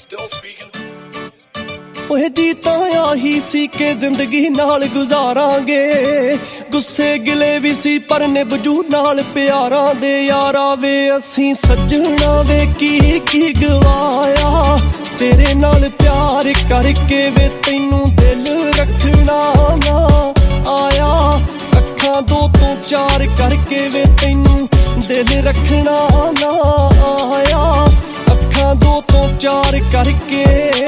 Still speaking. ओए जीता आही सी के जिंदगी नाल गुजारांगे गुस्से गिले भी सी पर निभजू नाल प्यारां दे यारा वे असीं सजना वे की गवाया तेरे नाल प्यार करके वे तैनू दिल रखना ना आया अखां दो तो चार करके वे तैनू दिल रखना ना आया अखां दो तो चार करके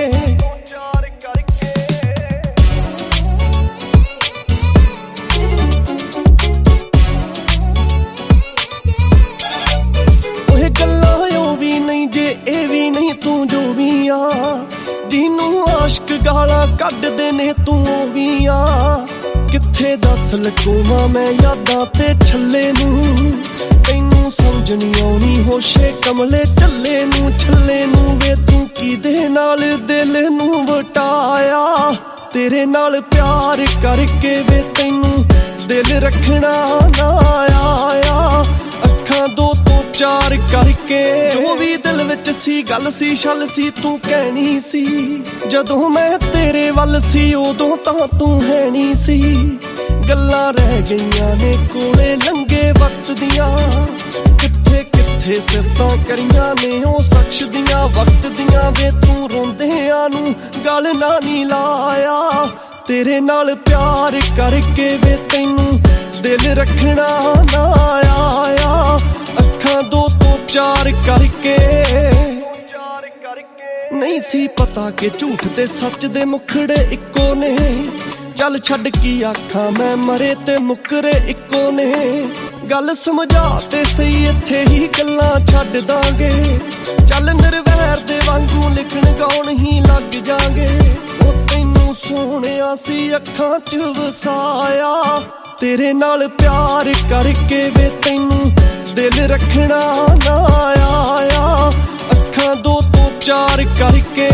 तू जो भी आ जिनू आशिक गाला कड्डदे ने तू भी आ किथे दस लकोवां मैं यादां ते छल्ले नू तैनू समझ नहीं आउणी होशे कमले छल्ले नू वे तू किदे नाल दिल नू वटाया तेरे नाल प्यार करके वे तैनू दिल रखना ना आया अखां दो तो चार करके जो भी दिल विच सी गल सी छल सी तू कहनी सी जदों मैं तेरे वल सी उदों तां तू है नहीं सी गल्लां रह गईयां ने कोले लंघे वक्त दियां किथे किथे सिफतां करियां ने ओ शख्स दियां वक्त दियां वे तू रोंदियां नू गल ना नी लाया तेरे नाल प्यार करके वे तैनू दिल रखना ना आया अखां दो तो चार करके नहीं सी पता कि झूठ ते सच दे मुखड़े इक्को ने चल छड़ की आखां मैं मरे ते मुकरे इक्को ने गल समझा ते सही इत्थे ही गल्लां छड्ड दांगे चल निर्वैर दे वांगू लिखण गाउण ही लग जांगे ओ तैनू सोहणिया सी अखां च वसाया तेरे नाल प्यार करके वे तैनू दिल रखना ना आया अखां दो तो चार करके